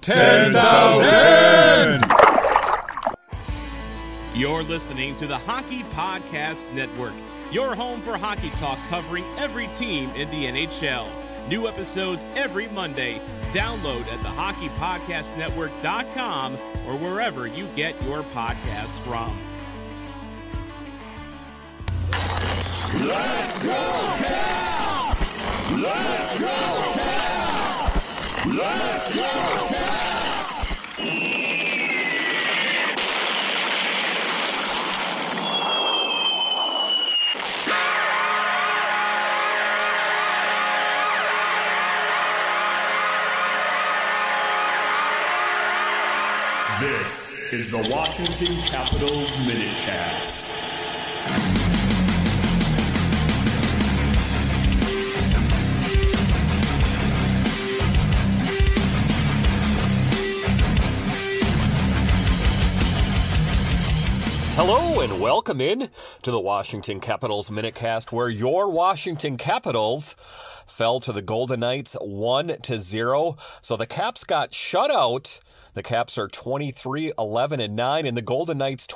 10,000! You're listening to the Hockey Podcast Network, your home for hockey talk covering every team in the NHL. New episodes every Monday. Download at thehockeypodcastnetwork.com or wherever you get your podcasts from. Let's go, Caps! Let's go, Caps! Let's go, Caps! This is the Washington Capitals Minutecast. Hello and welcome in to the Washington Capitals Minutecast, where your Washington Capitals fell to the Golden Knights 1-0. So the Caps got shut out. The Caps are 23-11-9, and the Golden Knights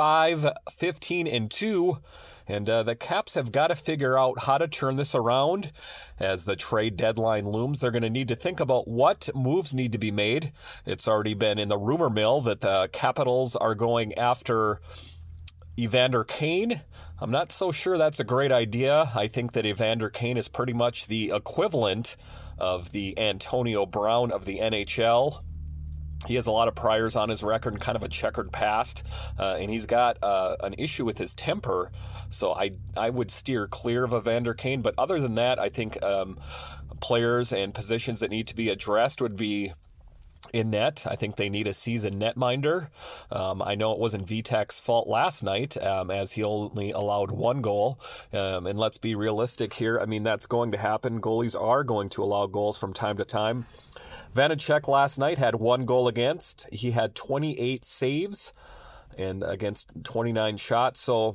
25-15-2. And the Caps have got to figure out how to turn this around as the trade deadline looms. They're going to need to think about what moves need to be made. It's already been in the rumor mill that the Capitals are going after Evander Kane. I'm not so sure that's a great idea. I think that Evander Kane is pretty much the equivalent of the Antonio Brown of the NHL. He has a lot of priors on his record and kind of a checkered past, and he's got an issue with his temper, so I would steer clear of Evander Kane. But other than that, I think players and positions that need to be addressed would be in net. I think they need a seasoned netminder. I know it wasn't Vitek's fault last night, as he only allowed one goal. And let's be realistic here. I mean, that's going to happen. Goalies are going to allow goals from time to time. Vanacek last night had one goal against. He had 28 saves and against 29 shots. So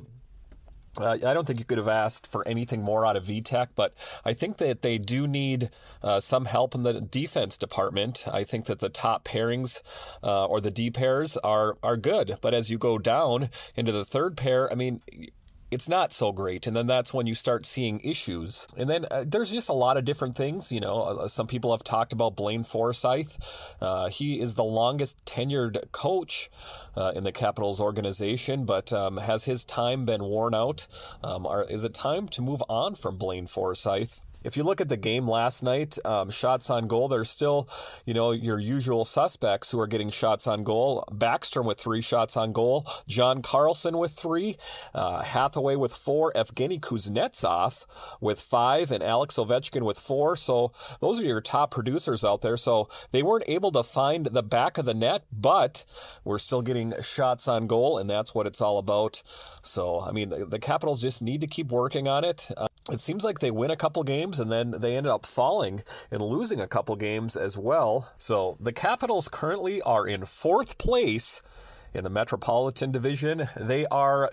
I don't think you could have asked for anything more out of Vitek, but I think that they do need some help in the defense department. I think that the top pairings or the D pairs are good, but as you go down into the third pair, I mean, it's not so great. And then that's when you start seeing issues. And then there's just a lot of different things. You know, some people have talked about Blaine Forsyth. He is the longest tenured coach in the Capitals organization, but has his time been worn out? Is it time to move on from Blaine Forsyth? If you look at the game last night, shots on goal, there's still, your usual suspects who are getting shots on goal. Backstrom with 3 shots on goal. John Carlson with 3. Hathaway with 4. Evgeny Kuznetsov with 5. And Alex Ovechkin with 4. So those are your top producers out there. So they weren't able to find the back of the net, but we're still getting shots on goal, and that's what it's all about. So, I mean, the Capitals just need to keep working on it. It seems like they win a couple games and then they ended up falling and losing a couple games as well. So the Capitals currently are in 4th place in the Metropolitan Division. They are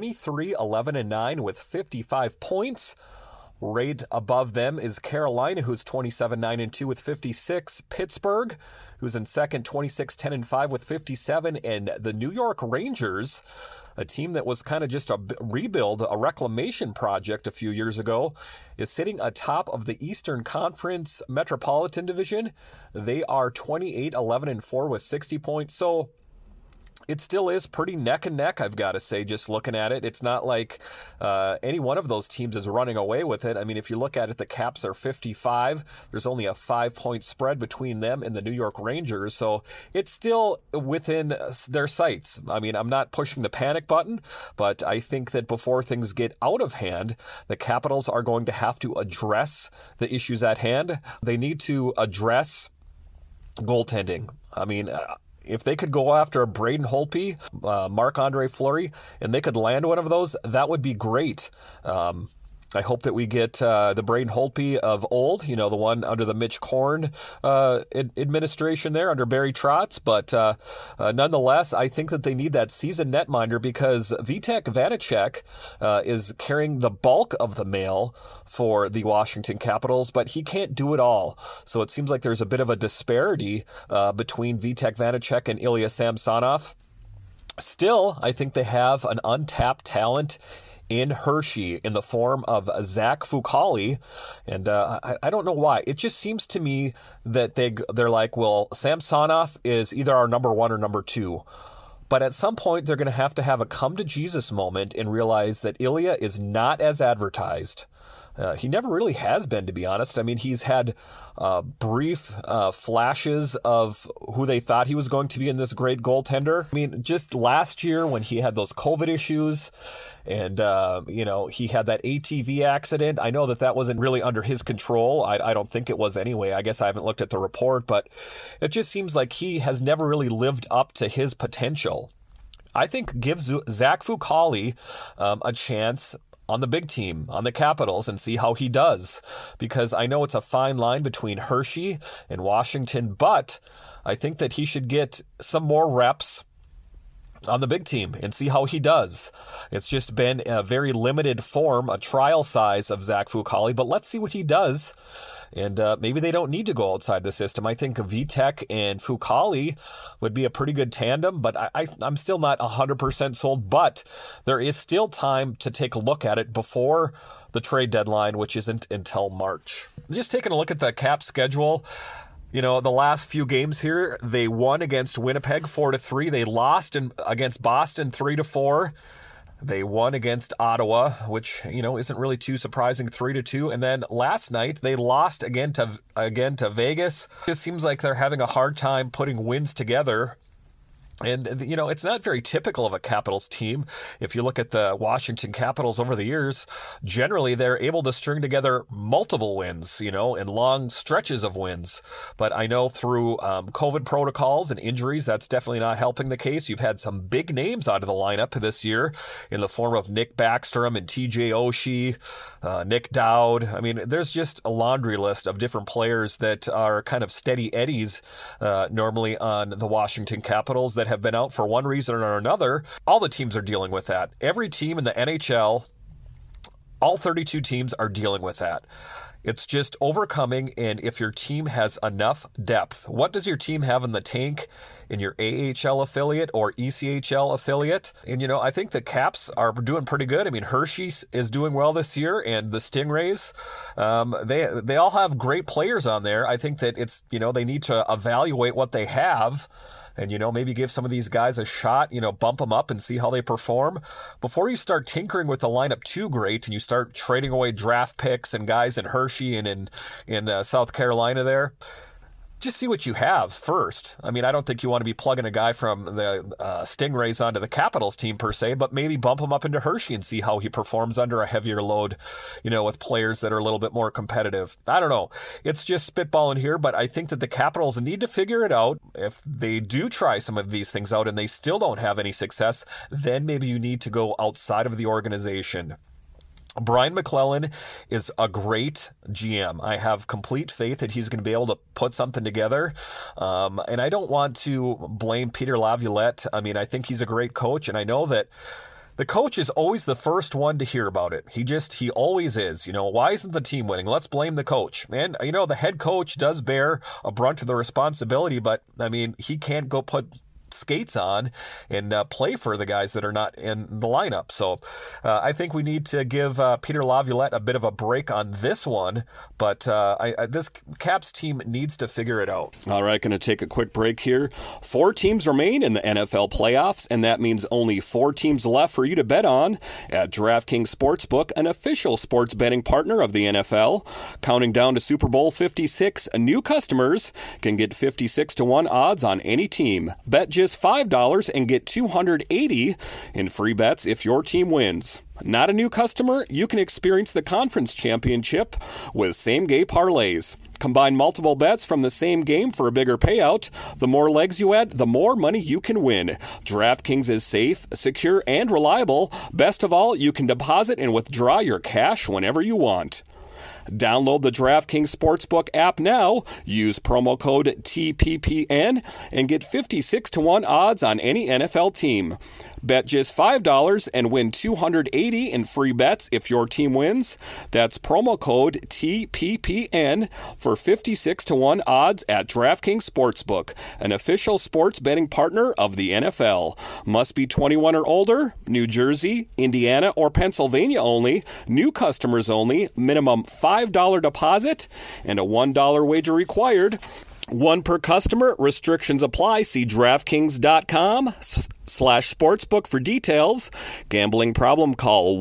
23-11-9 with 55 points. Right above them is Carolina, who's 27-9-2 with 56. Pittsburgh, who's in second, 26-10-5 with 57. And the New York Rangers, a team that was kind of just a rebuild, a reclamation project a few years ago, is sitting atop of the Eastern Conference Metropolitan Division. They are 28-11-4 with 60 points. So it still is pretty neck and neck, I've got to say, just looking at it. It's not like any one of those teams is running away with it. I mean, if you look at it, the Caps are 55. There's only a 5-point spread between them and the New York Rangers. So it's still within their sights. I mean, I'm not pushing the panic button, but I think that before things get out of hand, the Capitals are going to have to address the issues at hand. They need to address goaltending. I mean, if they could go after Braden Holtby, Marc-Andre Fleury, and they could land one of those, that would be great. I hope that we get the Braden Holtby of old, the one under the Mitch Korn administration there under Barry Trotz. But nonetheless, I think that they need that seasoned netminder because Vitek Vanacek is carrying the bulk of the mail for the Washington Capitals, but he can't do it all. So it seems like there's a bit of a disparity between Vitek Vanacek and Ilya Samsonov. Still, I think they have an untapped talent in Hershey in the form of Zach Fucale. And I don't know why. It just seems to me that they're like, well, Samsonov is either our number one or number two. But at some point, they're going to have a come-to-Jesus moment and realize that Ilya is not as advertised. He never really has been, to be honest. I mean, he's had brief flashes of who they thought he was going to be in this great goaltender. I mean, just last year when he had those COVID issues and, he had that ATV accident. I know that wasn't really under his control. I don't think it was anyway. I guess I haven't looked at the report, but it just seems like he has never really lived up to his potential. I think give Zach Fucale a chance on the big team, on the Capitals, and see how he does. Because I know it's a fine line between Hershey and Washington, but I think that he should get some more reps on the big team and see how he does. It's just been a very limited form, a trial size of Zach Fucale, but let's see what he does. And maybe they don't need to go outside the system. I think Vitek and Fucale would be a pretty good tandem, but I'm still not 100% sold. But there is still time to take a look at it before the trade deadline, which isn't until March. Just taking a look at the Cap schedule. The last few games here, they won against Winnipeg 4-3. They lost against Boston 3-4. They won against Ottawa, which, isn't really too surprising, 3-2. And then last night, they lost again to Vegas. It seems like they're having a hard time putting wins together. And, it's not very typical of a Capitals team. If you look at the Washington Capitals over the years, generally they're able to string together multiple wins, and long stretches of wins. But I know through COVID protocols and injuries, that's definitely not helping the case. You've had some big names out of the lineup this year in the form of Nick Backstrom and TJ Oshie, Nick Dowd. I mean, there's just a laundry list of different players that are kind of steady eddies normally on the Washington Capitals that have been out for one reason or another. All the teams are dealing with that. Every team in the NHL, all 32 teams are dealing with that. It's just overcoming, and if your team has enough depth, what does your team have in the tank in your AHL affiliate or ECHL affiliate? And, I think the Caps are doing pretty good. I mean, Hershey is doing well this year, and the Stingrays, they all have great players on there. I think that it's, they need to evaluate what they have and, maybe give some of these guys a shot, bump them up and see how they perform before you start tinkering with the lineup too great and you start trading away draft picks and guys in Hershey and in South Carolina there. Just see what you have first. I mean, I don't think you want to be plugging a guy from the Stingrays onto the Capitals team per se, but maybe bump him up into Hershey and see how he performs under a heavier load, with players that are a little bit more competitive. I don't know. It's just spitballing here, but I think that the Capitals need to figure it out. If they do try some of these things out and they still don't have any success, then maybe you need to go outside of the organization. Brian McClellan is a great GM. I have complete faith that he's going to be able to put something together. And I don't want to blame Peter Laviolette. I mean, I think he's a great coach, and I know that the coach is always the first one to hear about it. He always is. Why isn't the team winning? Let's blame the coach. And, the head coach does bear a brunt of the responsibility, but, I mean, he can't go put skates on and play for the guys that are not in the lineup. So I think we need to give Peter Laviolette a bit of a break on this one, but this Caps team needs to figure it out. All right, going to take a quick break here. 4 teams remain in the NFL playoffs, and that means only 4 teams left for you to bet on at DraftKings Sportsbook, an official sports betting partner of the NFL. Counting down to Super Bowl 56, new customers can get 56-1 odds on any team. Bet just $5 and get $280 in free bets if your team wins. Not a new customer? You can experience the conference championship with same-game parlays. Combine multiple bets from the same game for a bigger payout. The more legs you add, the more money you can win. DraftKings is safe, secure, and reliable. Best of all, you can deposit and withdraw your cash whenever you want. Download the DraftKings Sportsbook app now, use promo code TPPN, and get 56-1 odds on any NFL team. Bet just $5 and win $280 in free bets if your team wins. That's promo code TPPN for 56-1 odds at DraftKings Sportsbook, an official sports betting partner of the NFL. Must be 21 or older, New Jersey, Indiana, or Pennsylvania only, new customers only, minimum $5 deposit, and a $1 wager required. One per customer. Restrictions apply. See DraftKings.com/sportsbook for details. Gambling problem? Call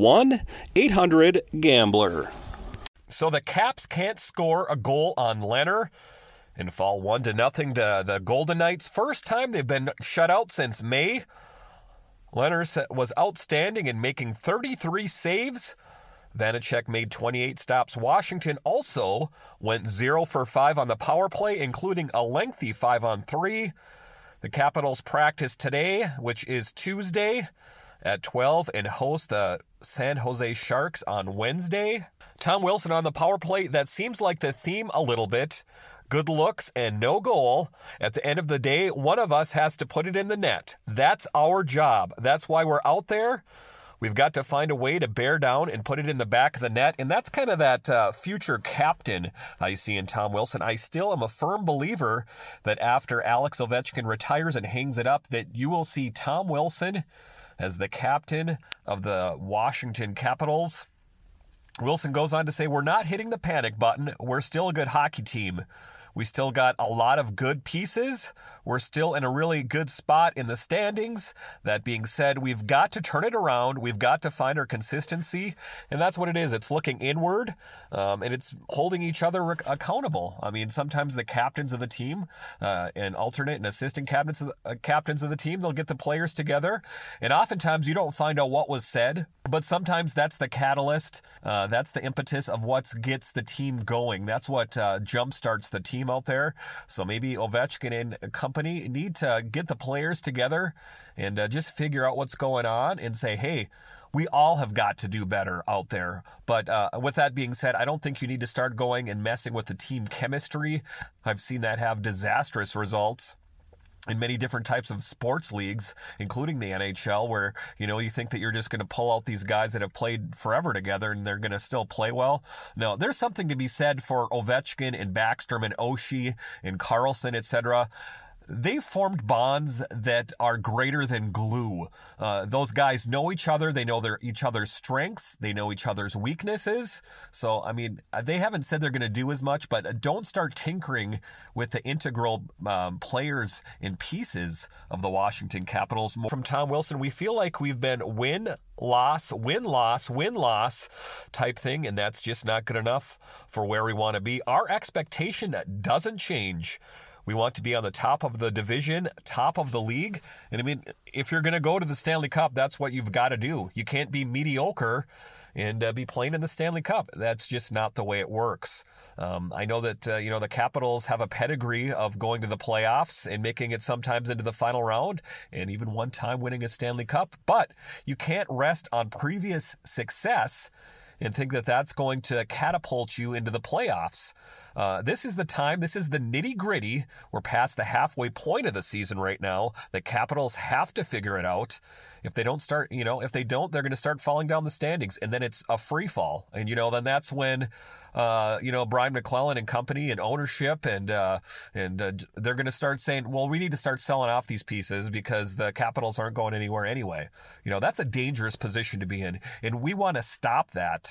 1-800-GAMBLER. So the Caps can't score a goal on Leonard and fall 1-0 to the Golden Knights. First time they've been shut out since May. Leonard was outstanding in making 33 saves. Vanacek made 28 stops. Washington also went 0 for 5 on the power play, including a lengthy 5-on-3. The Capitals practice today, which is Tuesday at 12, and host the San Jose Sharks on Wednesday. Tom Wilson on the power play. That seems like the theme a little bit. Good looks and no goal. At the end of the day, one of us has to put it in the net. That's our job. That's why we're out there. We've got to find a way to bear down and put it in the back of the net. And that's kind of that future captain I see in Tom Wilson. I still am a firm believer that after Alex Ovechkin retires and hangs it up, that you will see Tom Wilson as the captain of the Washington Capitals. Wilson goes on to say, we're not hitting the panic button. We're still a good hockey team. We still got a lot of good pieces. We're still in a really good spot in the standings. That being said, we've got to turn it around. We've got to find our consistency. And that's what it is. It's looking inward, and it's holding each other accountable. I mean, sometimes the captains of the team and alternate and assistant captains of the team, they'll get the players together. And oftentimes you don't find out what was said, but sometimes that's the catalyst. That's the impetus of what gets the team going. That's what jumpstarts the team out there. So maybe Ovechkin and company need to get the players together and just figure out what's going on and say, hey, we all have got to do better out there. But with that being said, I don't think you need to start going and messing with the team chemistry. I've seen that have disastrous results in many different types of sports leagues, including the NHL, where, you know, you think that you're just going to pull out these guys that have played forever together and they're going to still play well. No, there's something to be said for Ovechkin and Backstrom and Oshie and Carlson, etc. They formed bonds that are greater than glue. Those guys know each other. They know each other's strengths. They know each other's weaknesses. So, I mean, they haven't said they're going to do as much, but don't start tinkering with the integral players and pieces of the Washington Capitals. From Tom Wilson, we feel like we've been win-loss, win-loss, win-loss type thing, and that's just not good enough for where we want to be. Our expectation doesn't change. We want to be on the top of the division, top of the league. And I mean, if you're going to go to the Stanley Cup, that's what you've got to do. You can't be mediocre and be playing in the Stanley Cup. That's just not the way it works. I know that, the Capitals have a pedigree of going to the playoffs and making it sometimes into the final round and even one time winning a Stanley Cup. But you can't rest on previous success and think that that's going to catapult you into the playoffs. This is the time. This is the nitty-gritty. We're past the halfway point of the season right now. The Capitals have to figure it out. If they don't start, if they don't, they're going to start falling down the standings, and then it's a free fall. And, then that's when, Brian McClellan and company and ownership and they're going to start saying, well, we need to start selling off these pieces because the Capitals aren't going anywhere anyway. That's a dangerous position to be in, and we want to stop that.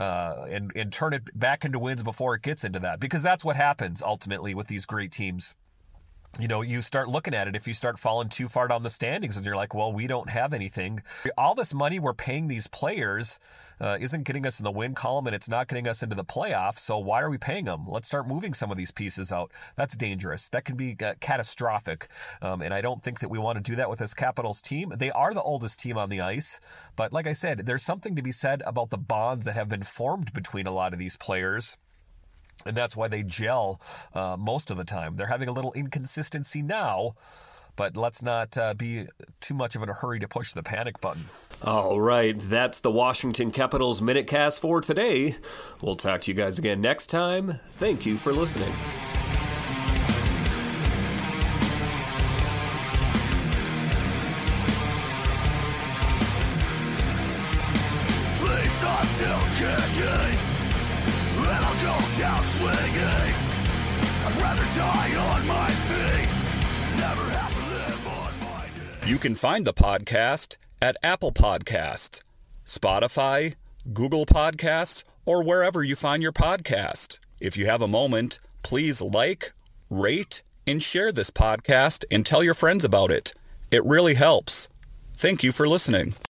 And turn it back into wins before it gets into that, because that's what happens ultimately with these great teams. you start looking at it, if you start falling too far down the standings and you're like, well, we don't have anything. All this money we're paying these players isn't getting us in the win column, and it's not getting us into the playoffs. So why are we paying them? Let's start moving some of these pieces out. That's dangerous. That can be catastrophic. And I don't think that we want to do that with this Capitals team. They are the oldest team on the ice. But like I said, there's something to be said about the bonds that have been formed between a lot of these players. And that's why they gel most of the time. They're having a little inconsistency now, but let's not be too much of in a hurry to push the panic button. All right, that's the Washington Capitals Minutecast for today. We'll talk to you guys again next time. Thank you for listening. Please, I'm still kicking. And I'll go down swinging. I'd rather die on my feet. Never have to live on my day. You can find the podcast at Apple Podcasts, Spotify, Google Podcasts, or wherever you find your podcast. If you have a moment, please like, rate, and share this podcast and tell your friends about it. It really helps. Thank you for listening.